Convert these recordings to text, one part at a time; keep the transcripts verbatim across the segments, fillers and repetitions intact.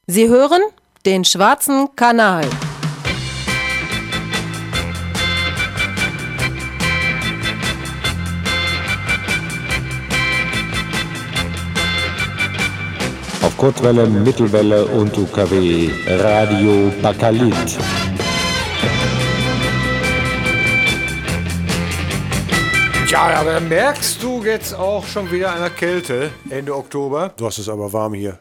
Sie hören den Schwarzen Kanal. Auf Kurzwelle, Mittelwelle und U K W Radio Bakalit. Ja, aber merkst du jetzt auch schon wieder eine Kälte Ende Oktober? Du hast es aber warm hier.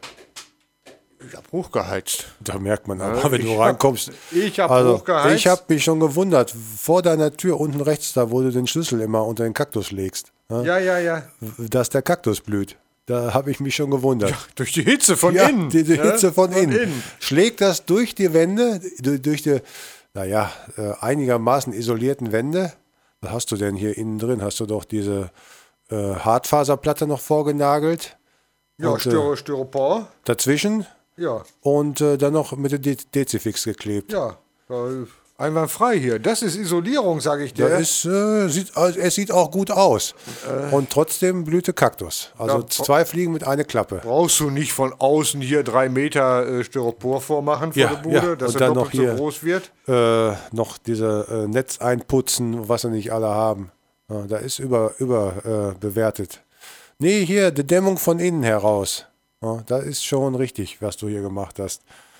Ich hab hochgeheizt. Da merkt man aber, Ja, wenn ich du hab- reinkommst. ich hab also, hochgeheizt. Ich habe mich schon gewundert, vor deiner Tür unten rechts, da wo du den Schlüssel immer unter den Kaktus legst, ne, Ja, ja, ja. dass der Kaktus blüht. Da habe ich mich schon gewundert. Durch die Hitze von Ja, innen. die, die ne? Hitze von, innen. innen. Schlägt das durch die Wände, durch, durch die, naja, äh, einigermaßen isolierten Wände. Was hast du denn hier innen drin? Hast du doch diese äh, Hartfaserplatte noch vorgenagelt? Ja, Und, äh, Styro, Styropor. Dazwischen Ja, und äh, dann noch mit dem De- Dezifix geklebt. ja. Da- Einwandfrei hier. Das ist Isolierung, sage ich dir. Das ist, äh, sieht, also, es sieht auch gut aus. Und trotzdem blühte Kaktus. Also Ja, zwei Fliegen mit einer Klappe. Brauchst du nicht von außen hier drei Meter äh, Styropor vormachen vor Ja, der Bude, ja. dass Und er dann doppelt noch hier- so groß wird? Äh, noch diese äh, Netz einputzen, was sie nicht alle haben. Ja, da ist über, über äh, bewertet. Nee, hier, die Dämmung von innen heraus. Ja, das ist schon richtig, was du hier gemacht hast.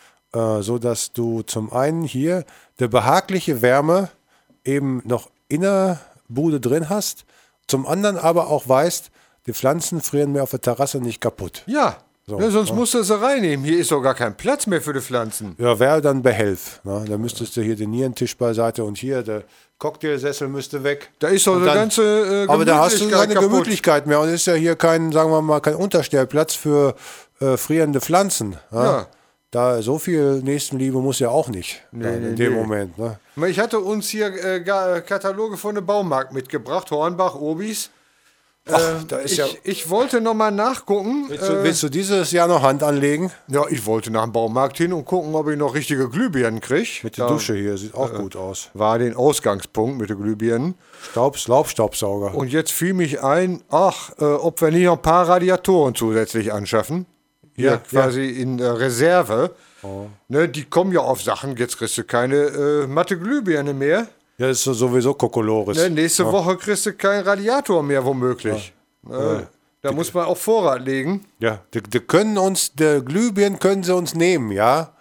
Äh, so dass du zum einen hier der behagliche Wärme eben noch in der Bude drin hast, zum anderen aber auch weißt, die Pflanzen frieren mir auf der Terrasse nicht kaputt. Ja, So, ne, sonst ja. musst du sie reinnehmen. Hier ist doch gar kein Platz mehr für die Pflanzen. Ja, wäre dann Behelf. Ne? Da müsstest du hier den Nierentisch beiseite und hier der Cocktailsessel müsste weg. Da ist doch Und eine dann- ganze äh, Aber da hast du Gemütlichkeit keine kaputt. Gemütlichkeit mehr und ist ja hier kein, sagen wir mal, kein Unterstellplatz für äh, frierende Pflanzen. Ja? Ja. Da so viel Nächstenliebe muss ja auch nicht Nee, dann in nee, dem nee. Moment. Ne? Ich hatte uns hier äh, ga- Kataloge von dem Baumarkt mitgebracht, Hornbach, Obis. Ach, Äh, da ist ich, ja. ich wollte noch mal nachgucken. Willst du, äh, willst du dieses Jahr noch Hand anlegen? ja, ich wollte nach dem Baumarkt hin und gucken, ob ich noch richtige Glühbirnen kriege. Mit der Dusche hier, sieht auch gut aus. War den Ausgangspunkt mit den Glühbirnen. Staubs, Laubstaubsauger. Und jetzt fiel mich ein, ach, äh, ob wir nicht noch ein paar Radiatoren zusätzlich anschaffen. Hier Ja, quasi in äh, Reserve. Ne, die kommen ja auf Sachen, jetzt kriegst du keine äh, matte Glühbirne mehr. Ja, das ist so- sowieso Kokolores. Ne, nächste Woche kriegst du keinen Radiator mehr, womöglich. Ne, da muss man auch Vorrat legen. Ja, die, die können uns, der Glühbirnen können sie uns nehmen, ja.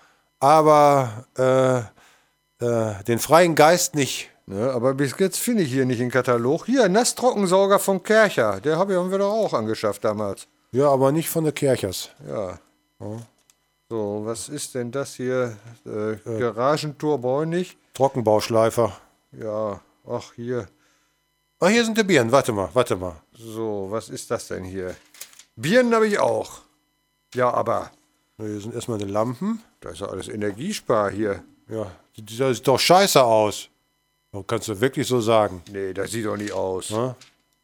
Aber äh, äh, den freien Geist nicht. Ne, aber bis jetzt finde ich hier nicht den Katalog. Hier, Nasstrockensauger von Kercher. Der hab ich- haben wir doch auch angeschafft damals. Ja, aber nicht von der Kirchers. Ja. So, was ist denn das hier? Äh, Garagentor brauche ich nicht. Trockenbauschleifer. Ja, ach hier. Ah, hier sind die Birnen. Warte mal, warte mal. So, was ist das denn hier? Birnen habe ich auch. Ja, aber Hier sind erstmal die Lampen. da ist ja alles Energiespar hier. Ja, die- die- das sieht doch scheiße aus. Das kannst du wirklich so sagen. Nee, das sieht doch nicht aus. Ne?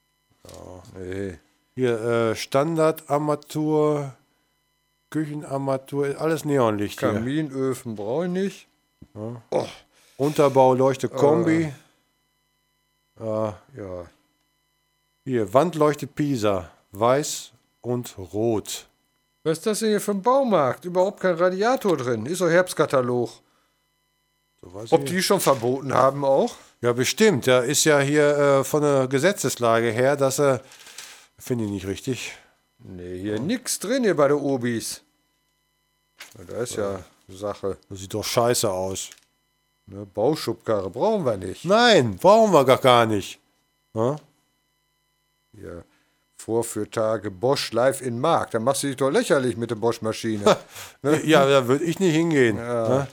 Nee. Hier äh, Standardarmatur, Küchenarmatur, alles Neonlicht hier. Kaminöfen brauche ich nicht. Oh, Unterbau, Leuchte, Kombi. Ja, ja. hier, Wandleuchte Pisa, weiß und rot. Was ist das denn hier für ein Baumarkt? Überhaupt kein Radiator drin. Ist doch Herbstkatalog. So, weiß Ob ich. die schon verboten haben auch? Ja, bestimmt. Da ist ja hier äh, von der Gesetzeslage her, dass er. Finde ich nicht richtig. Nee, hier nix drin hier bei den Obis. Ja, da ist ja Sache. Das sieht doch scheiße aus. Ne, Bauschubkarre brauchen wir nicht. Nein, brauchen wir gar, gar nicht. Ja? Hier, Vorführtage Bosch live in Markt. Da machst du dich doch lächerlich mit der Bosch-Maschine. Ja, da würde ich nicht hingehen. Ja. Ja?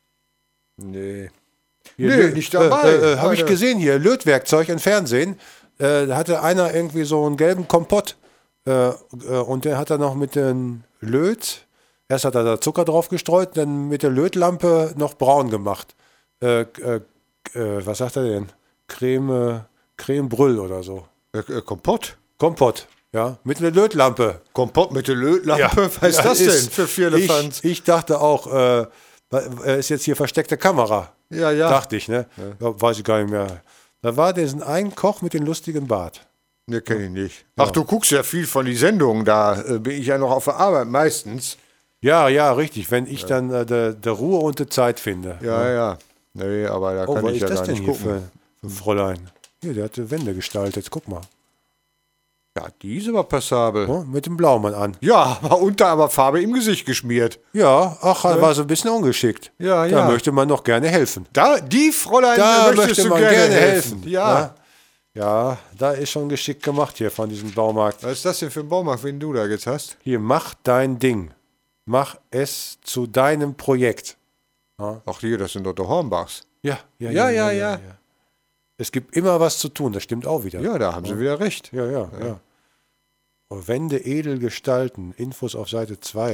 Nee. Hier, Nee, Lö- nicht dabei. Äh, äh, Habe ich Meine- gesehen hier, Lötwerkzeug im Fernsehen. Äh, da hatte einer irgendwie so einen gelben Kompott. Äh, äh, und der hat er noch mit den Löt, erst hat er da Zucker drauf gestreut, dann mit der Lötlampe noch braun gemacht. Äh, äh, äh, was sagt er denn? Creme, Creme Brüll oder so. Äh, äh, Kompott? Kompott, ja, mit einer Lötlampe. Kompott mit der Lötlampe? Was ist Ja, das ist- denn für Vierlefanz? Ich, ich dachte auch, äh, ist jetzt hier versteckte Kamera. Ja, ja. Dachte ich, ne? Ja, weiß ich gar nicht mehr. Da war diesen einen Koch mit dem lustigen Bart. Ne, kenne ich nicht. Ach, du guckst ja viel von die Sendungen, da äh, bin ich ja noch auf der Arbeit meistens. Ja, ja, richtig. Wenn ich dann äh, der de Ruhe und die Zeit finde. Ja, ja. Nee, aber da Oh, kann was ich ist ja das da denn nicht hier gucken. für ein Fräulein? Hier, der hat die Wände gestaltet. Guck mal. Ja, die ist aber passabel. Oh, mit dem Blaumann an. Ja, aber unter aber Farbe im Gesicht geschmiert. Ja, ach, war so ein bisschen ungeschickt. Ja, Da ja. möchte man noch gerne helfen. Da, die Fräulein Da möchtest möchte du man gerne, gerne helfen. helfen. Ja. Ja, da ist schon geschickt gemacht hier von diesem Baumarkt. Was ist das denn für ein Baumarkt, den du da jetzt hast? Hier, mach dein Ding. Mach es zu deinem Projekt. Ach hier, das sind doch die Hornbachs. Ja, ja, Ja, ja, ja. Es gibt immer was zu tun, das stimmt auch wieder. Ja, da haben sie wieder recht. Ja, ja, ja. Oh, Wände edel gestalten. Infos auf Seite zwei.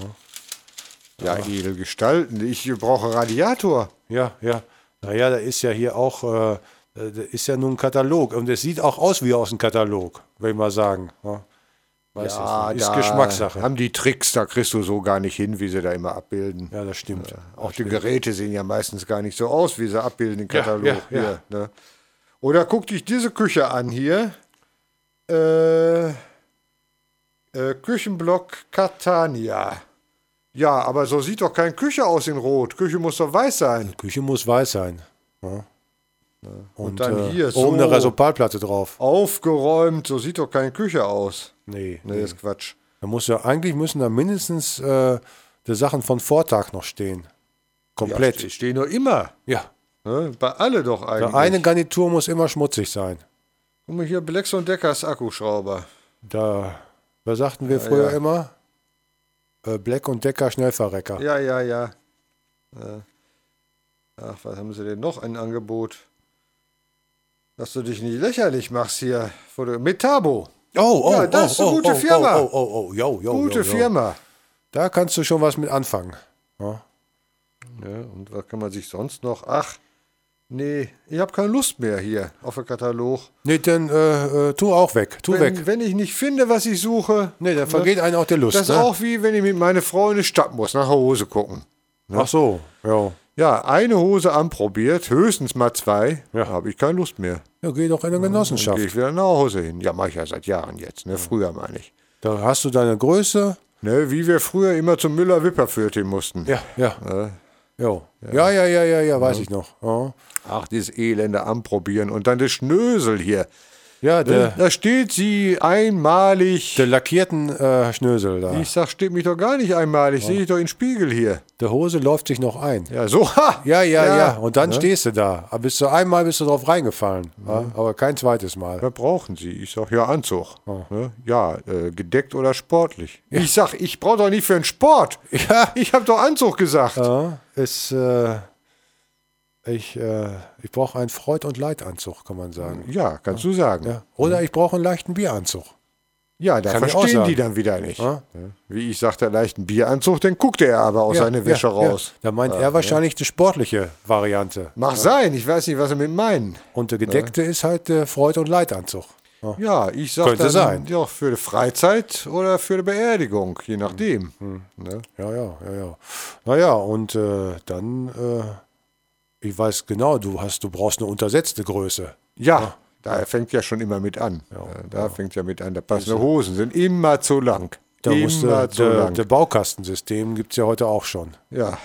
Ja, edel gestalten. Ich brauche Radiator. Ja, ja. Naja, da ist ja hier auch, äh, da ist ja nun ein Katalog. Und es sieht auch aus wie aus einem Katalog, will ich mal sagen. Ja, weiß Ja, ich nicht. Ist da Geschmackssache. haben die Tricks, da kriegst du so gar nicht hin, wie sie da immer abbilden. Ja, das stimmt. Auch die Geräte sehen ja meistens gar nicht so aus, wie sie abbilden im Katalog. Ja, ja, ja. Hier, ne? Oder guck dich diese Küche an hier. Äh, äh, Küchenblock Catania. Ja, aber so sieht doch keine Küche aus in Rot. Küche muss doch weiß sein. Die Küche muss weiß sein. Ja. Und, dann äh, hier oben so. eine Resopalplatte drauf. Aufgeräumt, so sieht doch keine Küche aus. Nee, Nee, das ist Quatsch. Da muss ja, eigentlich müssen da mindestens äh, die Sachen von Vortag noch stehen. Komplett. Ja, stehen doch immer. Ja. Ne? Bei alle doch eigentlich. Da eine Garnitur muss immer schmutzig sein. Guck mal hier, Blex und Deckers Akkuschrauber. Da, was sagten wir früher ja. immer? Äh, Black und Decker Schnellverrecker. Ja, ja, ja. Ja. Ach, was haben sie denn noch ein Angebot? Dass du dich nicht lächerlich machst hier. Vor der- Mit Tabo. Oh, oh, Ja, das ist eine oh, gute oh, Firma. Oh, oh, oh, oh, jo, jo, Gute jo, jo. Firma. Da kannst du schon was mit anfangen. Ja. Ja, und was kann man sich sonst noch? Ach, nee, ich habe keine Lust mehr hier auf den Katalog. Nee, dann äh, äh, tu auch weg. Tu weg. Wenn, wenn ich nicht finde, was ich suche, Nee, dann vergeht einem auch der Lust. das ist ne? auch wie wenn ich mit meiner Frau in die Stadt muss, nach Hose gucken. Ach so, ja. Ja, eine Hose anprobiert, höchstens mal zwei, Ja. habe ich keine Lust mehr. Ja, geh doch in eine Dann Genossenschaft. gehe ich wieder nach Hause hin. Ja, mache ich ja seit Jahren jetzt, ne? Früher meine ich. Da hast du deine Größe. Ne, wie wir früher immer zum Müller-Wipperfürth hin mussten. Ja, ja. Äh, Jo. Ja, ja, ja, ja, ja, weiß ich noch. Ja, Ach, dieses Elende anprobieren. Und dann das Schnösel hier. ja Ne? der, Da steht sie einmalig. der lackierten äh, Schnösel da. Ich sag, steht mich doch gar nicht einmalig. Sehe ich doch in den Spiegel hier. Der Hose läuft sich noch ein. Ja, so. Ha! Ja, ja, ja. Und dann Ne? stehst du da. Aber bist du einmal bist du drauf reingefallen. Ja, aber kein zweites Mal. Was brauchen Sie? Ich sag, ja, Anzug. Ne? Ja, äh, gedeckt oder sportlich. Ich sag, ich brauche doch nicht für einen Sport. Ja. Ich habe doch Anzug gesagt. Ja, ist, äh, ich, äh, ich brauche einen Freud- und Leitanzug, kann man sagen. Ja, kannst du sagen. Ja. Oder ich brauche einen leichten Bieranzug. Ja, da Kann ich auch verstehen sagen. die dann wieder nicht. Ja. Wie ich sagte, leichten Bieranzug, dann guckt er aber aus Ja, seine Wäsche ja, raus. Ja. Da meint er wahrscheinlich die sportliche Variante. Mag sein, ich weiß nicht, was sie mit meinen. Und der gedeckte ist halt der Freud- und Leitanzug. Ja. Ja, ich sag Könnte dann sein. ja, für die Freizeit oder für die Beerdigung, je nachdem. Ne? Ja, ja, ja, ja. Naja, und äh, dann, äh, ich weiß genau, du hast, du brauchst eine untersetzte Größe. Ja, da fängt ja schon immer mit an. Ja, da fängt ja mit an. Da passende Hosen sind immer zu lang. Da musst du, immer zu der, lang. der Baukastensystem gibt es ja heute auch schon. Ja,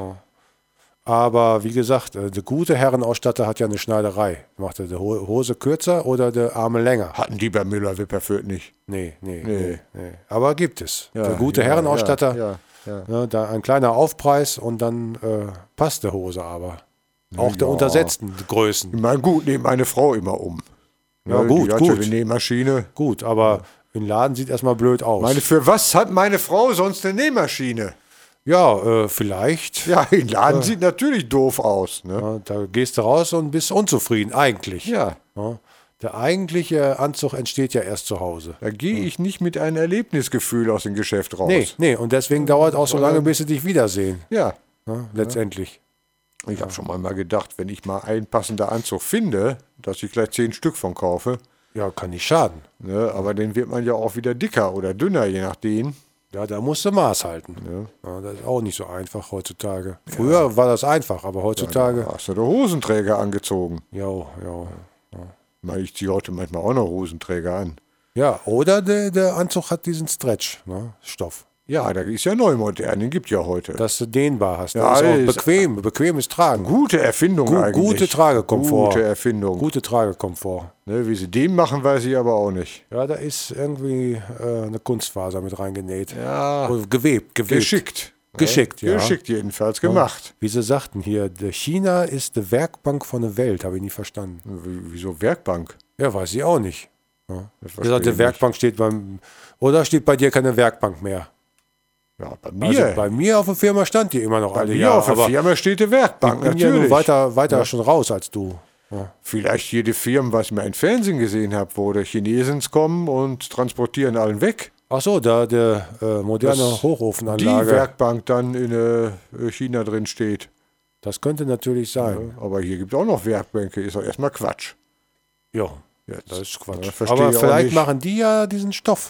Aber wie gesagt, äh, der gute Herrenausstatter hat ja eine Schneiderei. Macht er die Ho- Hose kürzer oder der Arme länger? hatten die bei Müller-Wipperfürth nicht. Nee, nee, Nee. nee, nee. Aber gibt es. Ja, der gute ja, Herrenausstatter, Ja, ja, ja. ne, da ein kleiner Aufpreis und dann äh, passt der Hose aber. Auch der Ja. untersetzten Größen. Ich meine, gut, nehmt meine Frau immer um. Ja, Ne, gut, die hat gut. ja eine Nähmaschine. Gut, aber im Laden sieht erstmal blöd aus. Meine, für was hat meine Frau sonst eine Nähmaschine? ja, äh, vielleicht. Ja, im Laden sieht natürlich doof aus. Ne? Ja, da gehst du raus und bist unzufrieden, eigentlich. Ja, Ja. Der eigentliche Anzug entsteht ja erst zu Hause. da gehe ich nicht mit einem Erlebnisgefühl aus dem Geschäft raus. Nee, nee, und deswegen dauert auch so lange, bis sie dich wiedersehen. Ja, Ja, letztendlich. ich habe schon mal gedacht, wenn ich mal einen passenden Anzug finde, dass ich gleich zehn Stück von kaufe. Ja, kann nicht schaden. Ne? Aber dann wird man ja auch wieder dicker oder dünner, je nachdem. Ja, da musst du Maß halten. Ja, das ist auch nicht so einfach heutzutage. Früher war das einfach, aber heutzutage. Da hast du den Hosenträger angezogen. Ja, ja. Na, ich ziehe heute manchmal auch noch Hosenträger an. Ja, oder der, der Anzug hat diesen Stretch, ne? Stoff. Ja, der ist ja neu modern, den gibt ja heute. Dass du dehnbar hast. Ja, Das ist auch ist- bequem, bequemes Tragen. Gute Erfindung Gu- eigentlich. gute Tragekomfort. Gute Erfindung. Gute Tragekomfort. Ne, wie sie den machen, weiß ich aber auch nicht. Ja, da ist irgendwie äh, eine Kunstfaser mit reingenäht. Ja, Oder gewebt, gewebt. geschickt. Geschickt, ja. ja. Geschickt jedenfalls gemacht. Wie sie sagten hier, der China ist die Werkbank von der Welt, habe ich nie verstanden. W- Wieso Werkbank? Ja, weiß ich auch nicht. Ja. Das Wie gesagt, die verstehe Werkbank steht beim, oder steht bei dir keine Werkbank mehr? ich nicht. Ja, bei mir. Also bei mir auf der Firma stand die immer noch bei alle mir Jahre, auf der aber Firma steht die Werkbank, ich bin ja natürlich. nur weiter, weiter schon raus als du. Ja. Vielleicht jede Firma, was ich mal im Fernsehen gesehen habe, wo die Chinesens kommen und transportieren allen weg. Ach so, da der äh, moderne Das- Die Hochofenanlage, Werkbank dann in äh, China drin steht. das könnte natürlich sein. Aber hier gibt es auch noch Werkbänke, ist doch erstmal Quatsch. Ja, Jetzt. das ist Quatsch. Ja, verstehe aber ich auch vielleicht nicht. machen die ja diesen Stoff.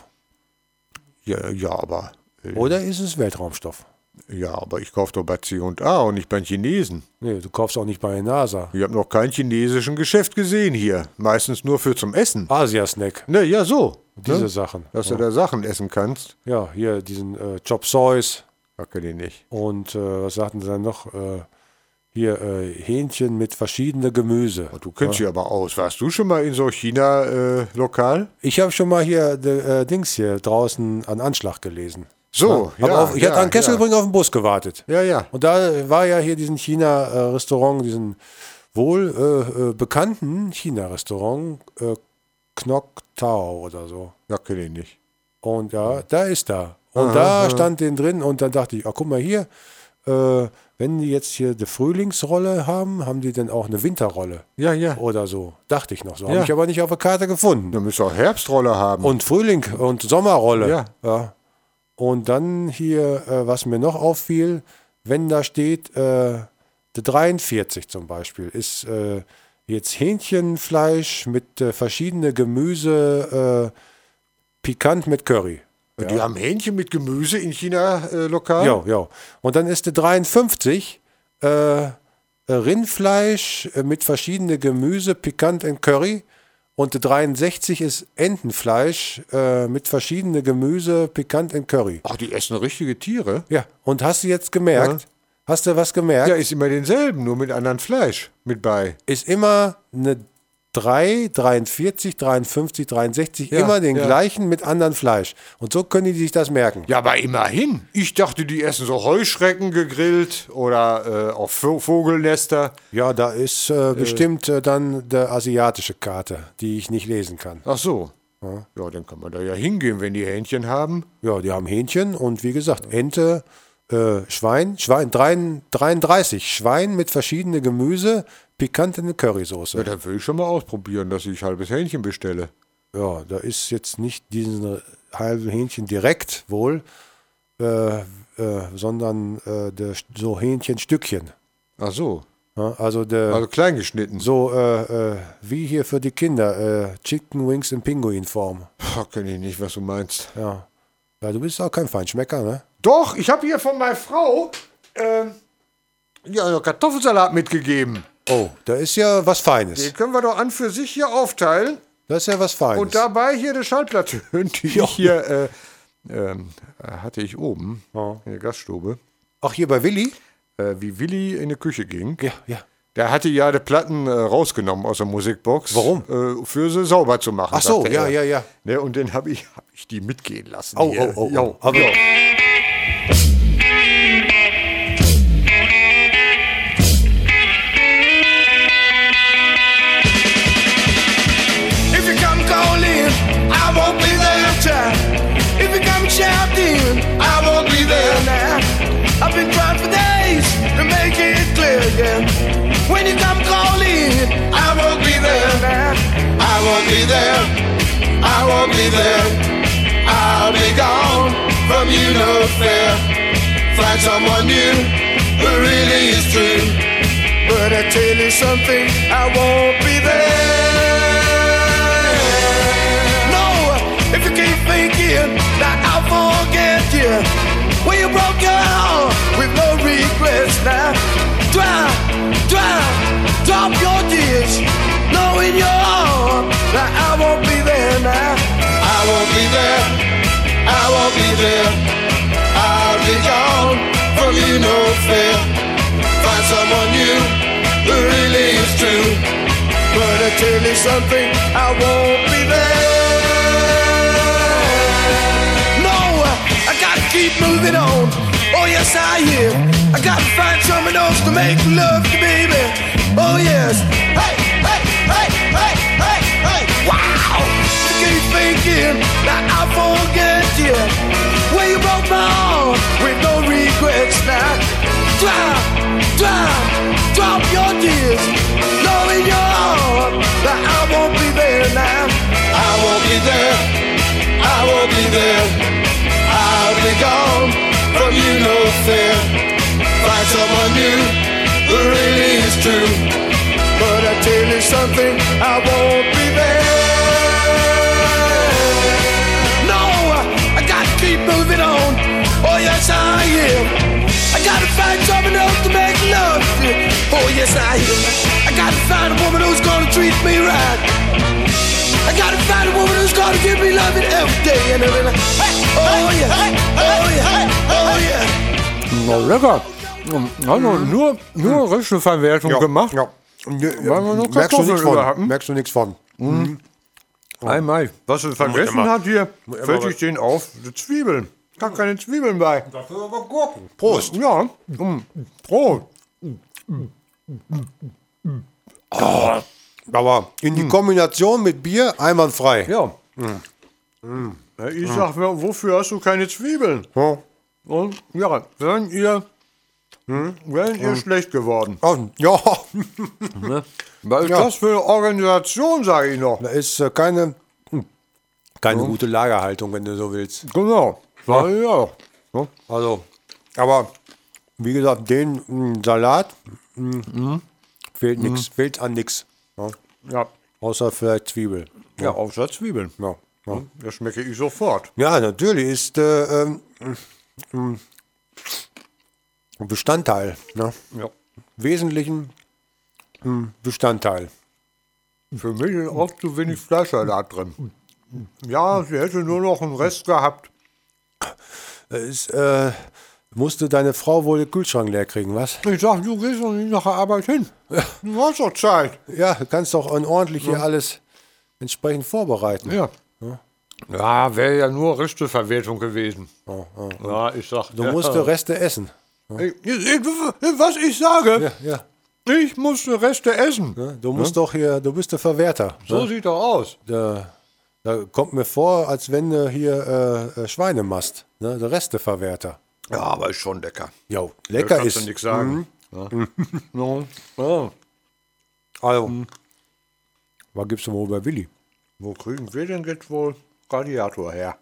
Ja, ja, aber. äh, Oder ist es Weltraumstoff? Ja, aber ich kaufe doch bei C und A und nicht bei den Chinesen. Nee, du kaufst auch nicht bei der NASA. Ich habe noch kein chinesischen Geschäft gesehen hier. Meistens nur für zum Essen. Asia-Snack, Ne, ja, so. diese ne? Sachen. Dass du da Sachen essen kannst. Ja, hier diesen äh, Chop Soys Ja, kenn ich nicht. und äh, was sagten sie dann noch? Äh, hier äh, Hähnchen mit verschiedenen Gemüse. Du kennst dich aber aus. Warst du schon mal in so China-Lokal? Ich habe schon mal hier de, äh, Dings hier draußen an Anschlag gelesen. so, Hab ja. auf, ich ja, hatte an Kesselbring ja. auf den Bus gewartet. ja, ja. Und da war ja hier diesen China-Restaurant, diesen wohl äh, äh, bekannten China-Restaurant, äh, Knock Tao oder so. Ja, kenn ich nicht. Und ja, da ist da. Und da stand den drin und dann dachte ich, ach guck mal hier, äh, wenn die jetzt hier eine Frühlingsrolle haben, haben die denn auch eine Winterrolle Ja, ja. oder so. Dachte ich noch so. Ja. Habe ich aber nicht auf der Karte gefunden. Du musst auch Herbstrolle haben. Und Frühling und Sommerrolle. Ja. ja. Und dann hier, äh, was mir noch auffiel, wenn da steht, äh, der dreiundvierzig zum Beispiel, ist äh, jetzt Hähnchenfleisch mit äh, verschiedene Gemüse, äh, pikant mit Curry. Die haben Hähnchen mit Gemüse in China-Lokal? Ja, ja. Und dann ist der dreiundfünfzig äh, Rindfleisch äh, mit verschiedene Gemüse, pikant in Curry. Und der dreiundsechzig ist Entenfleisch äh, mit verschiedene Gemüse, pikant in Curry. Ach, die essen richtige Tiere? Ja, und hast du jetzt gemerkt? Hast du was gemerkt? Ja, ist immer denselben, nur mit anderem Fleisch mit bei. Ist immer eine drei, dreiundvierzig, dreiundfünfzig, dreiundsechzig, Ja, immer den ja. gleichen mit anderem Fleisch. Und so können die sich das merken. Ja, aber immerhin. Ich dachte, die essen so Heuschrecken gegrillt oder äh, auch Vo- Vogelnester. Ja, da ist äh, bestimmt äh, dann der asiatische Karte, die ich nicht lesen kann. Ach so. Ja, dann kann man da ja hingehen, wenn die Hähnchen haben. Ja, die haben Hähnchen und wie gesagt, Ente, äh, Schwein, Schwein, drein- dreiunddreißig Schwein mit verschiedenen Gemüse, pikant in eine Currysoße. Ja, dann will ich schon mal ausprobieren, dass ich halbes Hähnchen bestelle. Ja, da ist jetzt nicht diesen halben Hähnchen direkt wohl, äh, äh, sondern äh, der, so Hähnchenstückchen. Ach so. Ja, also der, Also klein geschnitten. so äh, äh, wie hier für die Kinder, äh, Chicken Wings in Pinguinform. Puh, kenn ich nicht, was du meinst. Ja. Ja, du bist auch kein Feinschmecker, ne? Doch, ich habe hier von meiner Frau ähm, ja, noch Kartoffelsalat mitgegeben. Oh, da ist ja was Feines. Den können wir doch an für sich hier aufteilen. Das ist ja was Feines. Und dabei hier die Schallplatte, die Ja. ich hier äh, ähm, hatte ich oben Ja. in der Gaststube, Ach, hier bei Willi? äh, wie Willi in die Küche ging. Ja, ja. Der hatte ja die Platten äh, rausgenommen aus der Musikbox. Warum? Äh, für sie sauber zu machen. Ach so, sagte ja, er. ja, ja. Ne, und dann habe ich, hab ich die mitgehen lassen. Oh, hier. oh, oh, Jo, oh. Aber, jo. If you come calling, I won't be there, child. If you come shouting, I won't be there now. I've been trying for days to make it clear, yeah. When you come calling, I won't be there now. I won't be there. I won't be there. I'll be gone from you, no fair. Find someone new who really is true. But I tell you something, I won't be there. No, if you keep thinking that I'll forget you, when you broke your heart with no regrets now. Dry, dry, drop your tears, knowing your heart that I won't be there now. I won't be there, I won't be there. fair. Find someone new who really is true. But I tell you something, I won't be there. No, I gotta keep moving on. Oh yes, I am. I gotta find someone else to make love to, baby. Oh yes. Hey, hey, hey, hey, hey, hey. Wow. I keep thinking that I forget you. Well, you broke my heart with no regrets now. Drop, drop, drop your tears. Know in your heart that I won't be there now. I won't be there. I won't be there. I'll be gone from you, no fair. Find someone new who really is true. But I tell you something, I won't be there. No, I gotta keep moving on. Oh yes, I am. I gotta find someone else to make love to. Oh yes, I am. I gotta find a woman who's gonna treat me right. I gotta find a woman who's gonna give me love every day and every night. Oh yeah, oh yeah, oh yeah. Na, lecker. Also nur, nur richtige Verwertung Ja, gemacht. ja. Weil wir nur Merkst du Kartoffeln nichts über von. hatten. Merkst du nichts von. Ei, Mai. Was er vergessen immer- hat hier, immer fällt was- ich den auf, die Zwiebeln. Gar keine Zwiebeln bei. Dafür aber Gurken. Prost. Ja, mm, Brot. Aber in die Kombination mit Bier einwandfrei. Ja. Ja, ich sag, wer- wofür hast du keine Zwiebeln? Ja. Und ja, wären ihr, wären ihr schlecht geworden. Oh, ja, Was ist Ja. das für eine Organisation, sage ich noch. da ist äh, keine, hm, keine gute Lagerhaltung, wenn du so willst. Genau. Sag ich ja. Ja. Also, aber wie gesagt, den mh, Salat mh, fehlt nichts, fehlt an nichts. Ja. Ja, Außer vielleicht Zwiebel. ja, außer Zwiebeln. Ja, ja. Das schmecke ich sofort. ja natürlich ist äh, ähm, mh, Bestandteil, ne? Ja. Wesentlichen mh, Bestandteil. Für mich ist auch zu wenig Fleischsalat drin. Ja, sie hätte nur noch einen Rest gehabt. Es äh, musste deine Frau wohl den Kühlschrank leer kriegen, was? Ich sag, du gehst doch nicht nach der Arbeit hin. Du hast doch Zeit. Ja, du kannst doch ordentlich hier alles entsprechend vorbereiten. Ja. Ja, wäre ja nur Resteverwertung gewesen. Ja, ich sag. Du ja. musst Reste essen. Ich, ich, was ich sage, Ja, ja. ich musste Reste essen. Ne? Du musst doch hier, du bist der Verwerter. So Ne? sieht doch aus. Da, da kommt mir vor, als wenn du hier äh, äh, Schweine machst. Ne? Der Resteverwerter. Ja, aber ist schon lecker. Jo, Da lecker kannst ist. du nichts sagen. Ja. Ja. Ja. Also, was gibt's denn wohl bei Willi? Wo kriegen wir denn jetzt wohl Radiator her?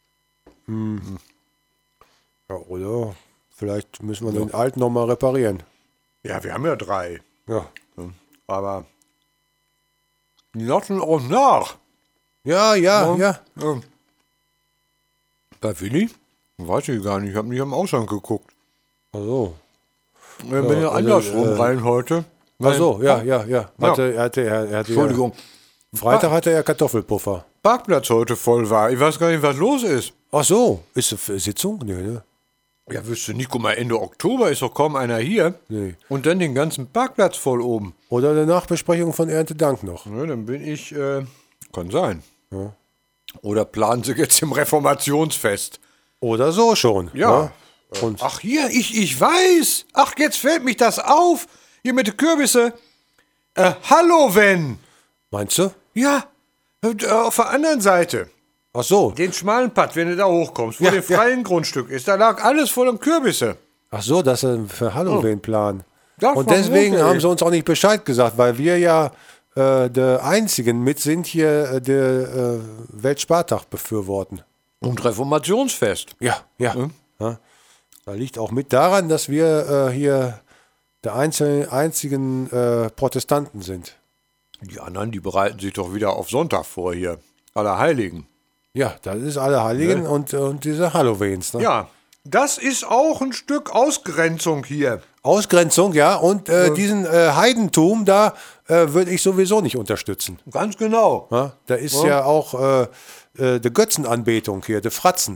Ja, oder vielleicht müssen wir den alten nochmal reparieren. Ja, wir haben ja drei. Ja. Aber die lassen auch nach. Ja, ja, ja. Ja. Bei Willi? Weiß ich gar nicht. Ich habe nicht am Ausgang geguckt. Also, Wir bin ja also, andersrum äh, rein heute. ach so, ja, ja, ja. Hatte, er hatte, er, er hatte Entschuldigung. Ja, Freitag hatte er Kartoffelpuffer. Parkplatz heute voll war. Ich weiß gar nicht, was los ist. Ach so, ist es für Sitzung? Nee, ne? Ja, wüsste nicht, guck mal, Ende Oktober ist doch kaum einer hier. Nee. Und dann den ganzen Parkplatz voll oben. Oder eine Nachbesprechung von Erntedank noch. Ja, dann bin ich, äh, kann sein. Oder planen sie jetzt im Reformationsfest. Oder so schon. Ja. Ne? Und Ach hier, ich, ich weiß. Ach, jetzt fällt mich das auf. Hier mit den Kürbisse. Äh, Halloween. meinst du? Ja, äh, auf der anderen Seite. Ach so. Den schmalen Pad, wenn du da hochkommst, wo Ja, das ja. freien Grundstück ist, da lag alles voller Kürbisse. Ach so, das ist für Halloween-Plan. Das Und war deswegen wirklich- haben sie uns auch nicht Bescheid gesagt, weil wir ja äh, der Einzigen mit sind hier äh, der äh, Weltspartag befürworten. Und Reformationsfest. Ja, ja. ja. Da liegt auch mit daran, dass wir äh, hier der einzel- einzigen äh, Protestanten sind. Die anderen, die bereiten sich doch wieder auf Sonntag vor hier. Allerheiligen. Ja, das ist Allerheiligen und, und diese Halloweens. Ne? Ja, das ist auch ein Stück Ausgrenzung hier. Ausgrenzung, ja. Und äh, diesen äh, Heidentum, da äh, würde ich sowieso nicht unterstützen. Ganz genau. Ja? Da ist ja, auch äh, äh, die Götzenanbetung hier, die Fratzen.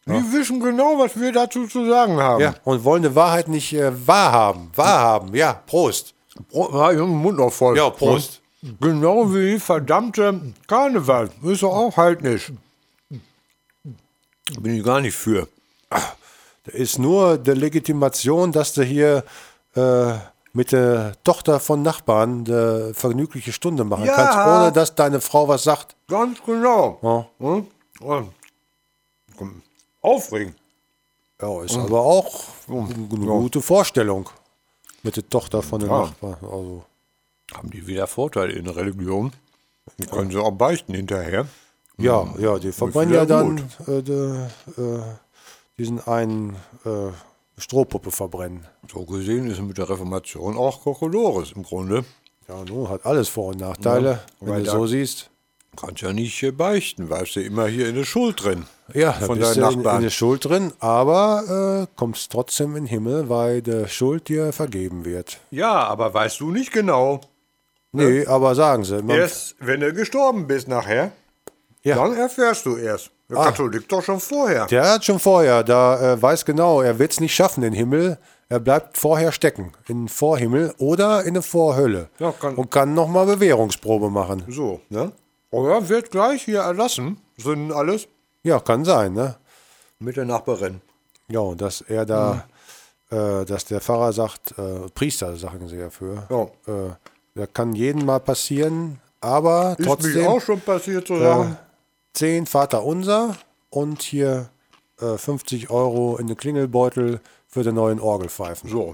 Die wissen genau, was wir dazu zu sagen haben. Ja, und wollen die Wahrheit nicht äh, wahrhaben. Wahrhaben, ja, Prost. Pro- ja, ich hab den Mund noch voll. Ja, Prost. Genau wie die verdammte Karneval. Ist doch auch halt nicht. Bin ich gar nicht für. Da ist nur die Legitimation, dass du hier äh, mit der Tochter von Nachbarn eine vergnügliche Stunde machen Ja. kannst, ohne dass deine Frau was sagt. Ganz genau. Ja, Hm? Ja. Komm, Aufregend. ja ist aber auch eine gute Vorstellung mit der Tochter von den Ja. Nachbarn. Also, Haben die wieder Vorteile in der Religion? Die können sie auch beichten hinterher. ja, ja, die verbrennen wieder ja dann äh, de, äh, diesen einen äh, Strohpuppe verbrennen. So gesehen ist es mit der Reformation auch Kokolores im Grunde. Ja, nun hat alles Vor- und Nachteile, Ja, wenn weil du da- so siehst. Kannst ja nicht äh, beichten, weißt du, immer hier in der Schuld drin. Ja, da von bist deinen du in, in Nachbarn. der Schuld drin, aber äh, kommst trotzdem in den Himmel, weil die Schuld dir vergeben wird. Ja, aber weißt du nicht genau. Nee, aber sagen sie. Man, Erst, wenn du gestorben bist nachher, Ja. dann erfährst du erst. Der Ah. Katholik doch schon vorher. der hat schon vorher, da äh, weiß genau, er wird es nicht schaffen in den Himmel. Er bleibt vorher stecken, in den Vorhimmel oder in der Vorhölle. Ja, kann- und kann nochmal Bewährungsprobe machen. So, ne? Oder wird gleich hier erlassen, sind alles Ja, kann sein, ne? mit der Nachbarin. Ja, und dass er da, äh, dass der Pfarrer sagt, äh, Priester sagen sie ja für, Ja. äh, das kann jedem mal passieren, aber Ist trotzdem mir auch schon passiert zu äh, sagen. zehn Vater Unser und hier äh, fünfzig Euro in den Klingelbeutel für den neuen Orgelpfeifen. So,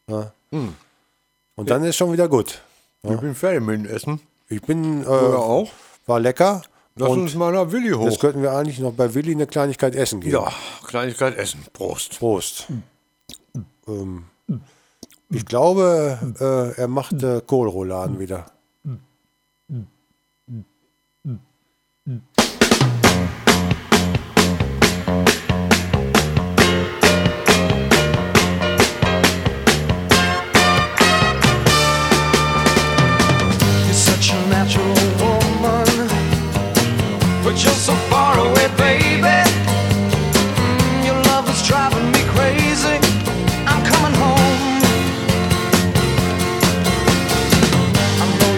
Und dann ist schon wieder gut. ich bin fertig mit dem Essen. Ich bin, äh, Oder auch. war lecker. Lass und uns mal nach Willi hoch. das könnten wir eigentlich noch bei Willi eine Kleinigkeit essen gehen. Ja, Kleinigkeit essen. Prost. Prost. Ähm, ich glaube, äh, er macht äh, Kohlrouladen wieder. You're such a natural woman, but you're so far away, baby. Mm, Your love is driving me crazy. I'm coming home. I know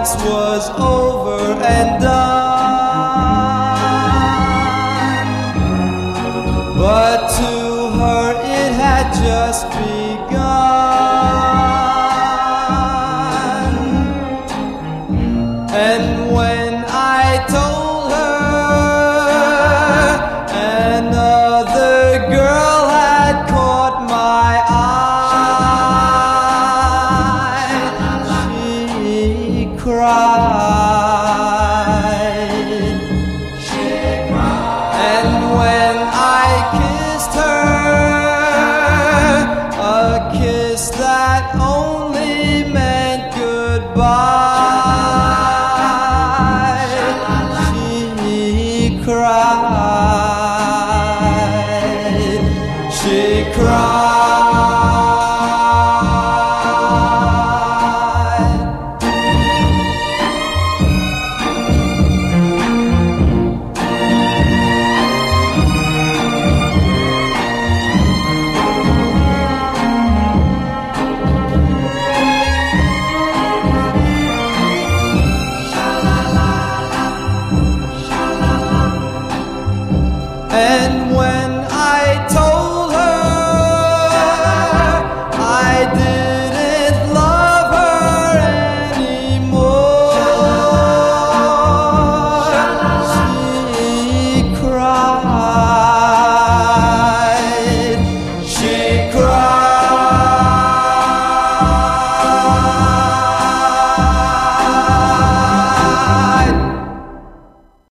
romance was over and done, but to her it had just begun. And when I told her another girl had caught my eye, she cried.